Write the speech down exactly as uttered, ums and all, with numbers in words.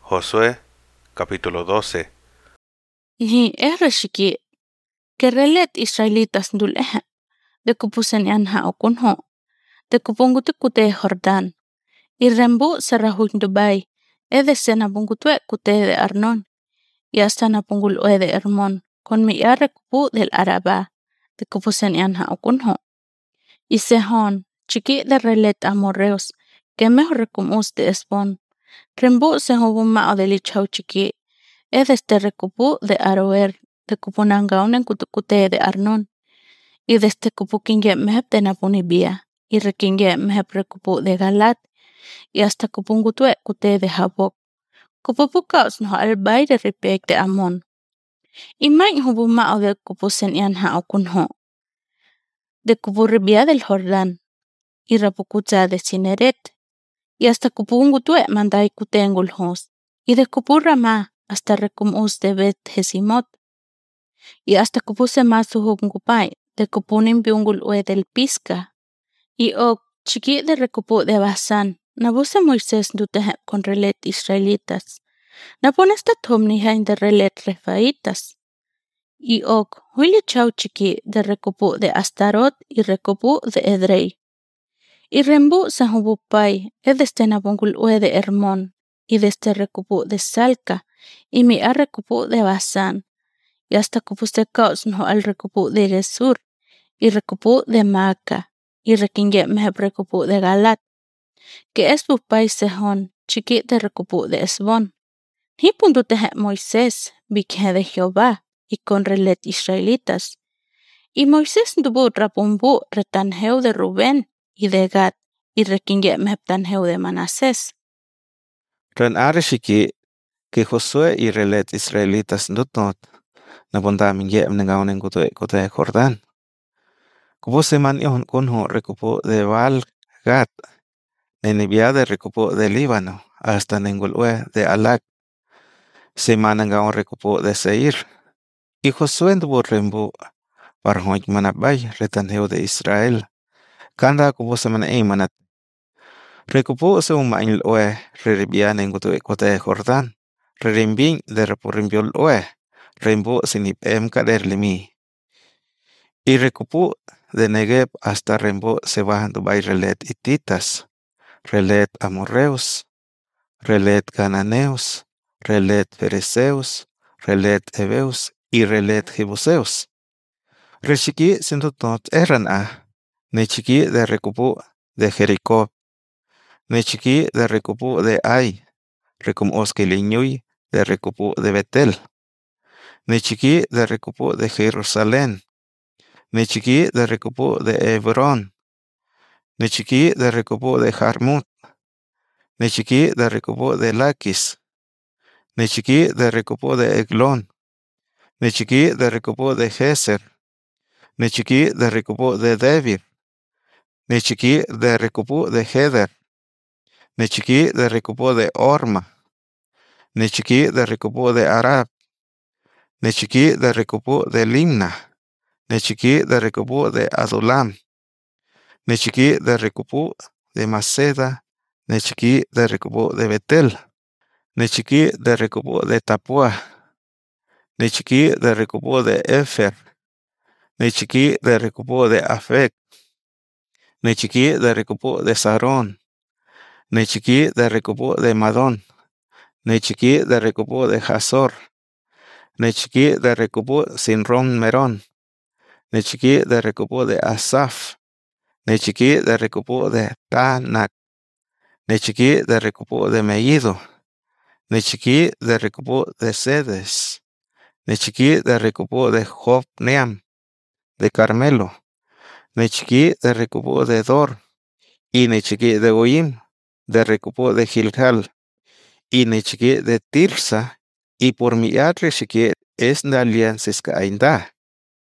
Josué capítulo doce. Ni ereshiki kerelet Israelitas ndul'eje de kupusen yanha okunho de kupungutu kute Jordán y rembu serahun Dubai e de sena pungutue kute de Arnon y hasta na pungul ue de Hermón con mi yare kupu del Araba de kupusen yanha okunho y Sehón chiqui de relet amorreos que mejor recumus de Esbón rembu sehobuma o de lichau chiqui e desde recupu de Aroer de kupunangaunen kutukute de Arnon y desde kupukinge mehep de Napunibia y rekinge mehep rekupu de Galat y hasta kupungutue kute de Jabok kupupukaos no albay de ripek de Amon y main hubuma o de kupusen yanha okunho de kupuribia del Jordán y rapukutza de Cineret y hasta kupungutue mandai kutengul hos y de kupurama hasta recumus de Bet Jesimot y hasta kupuse masu hungupay de kupunin biungul ue del Pisca y ok chiqui de recupu de Basán nabuse Moisés duteje con relet israelitas napones de tomnihain de relet refaitas y ok huili chau chiqui de recupu de Astarot y recupu de Edrei y rembu sahubupay e desde nabungul ue de Hermón y desde recupu de Salca y mi a recupu de Basán y hasta kupuse kaos no al recupu de Gesur y recupu de Maaca y rekinge mehep recupu de Galat que es bupay Sehón chiqui de recupu de Esbón ni punto teje Moisés bikhe de Jehová y con relet israelitas y Moisés dubu rapumbu retanjeu de Rubén y de Gad y rekinge mehep tanjeu de Manasés Ren arishiki que Josué y relet israelitas nutnot nabondam yem nengaonen kute kute Jordán. Kupuse man yon kunho recupo de Baal Gad, nenibia de recupo de Líbano, hasta nengulue de Alac, se manangaon recupo de Seir. Y Josué ndubo rembu parhoik manabay retanjeo de Israel. Kanda kupuse man eimanat. Recupo se un mail ue reribia nengutue kute Jordán. Rerimbing de repurimbiol ue, rembu sinip em kader limi. Y recupu de Negev hasta rembu se bajan Dubai relet hititas, relet amorreos, relet cananeos, relet fereceos, relet heveos y relet jebuseos. Reshiki sintutot eran a, nechiki de recupu de Jericó, nechiki de recupu de Ai, recum osquiliñui de recupu de Betel, nechiki de recupu de Jerusalén, nechiki de recupu de Hebrón, nechiki de recupu de Jarmut, nechiki de recupu de Laquis, nechiki de recupu de Eglón, nechiki de recupu de Geser, nechiki de recupu de Debir, nechiki de recupu de Heder, nechiki de recupu de Orma, nechiki de recupu de Arab, nechiki de recupu de Limna, nechiki de recupu de Adulam, nechiki de recupu de Maceda, nechiki de recupu de Betel, nechiki de recupu de Tapua, nechiki de recupu de Efer, nechiki de recupu de Afec, nechiki de recupu de Sarón, nechiki de recupu de Madón, nechiki de recupu de Hazor, nechiki de recupu Sinron Merón, nechiki de recupu de Asaf, nechiki de recupu de Tanak, nechiki de recupu de Megido, nechiki de recupu de Sedes, nechiki de recupu de Jobneam, de Carmelo, nechiki de recupu de Dor, y nechiki de Goim, de recupu de Gilgal, y nechiki de Tirsa, y por mi atre shiki es na aliances ka ainda,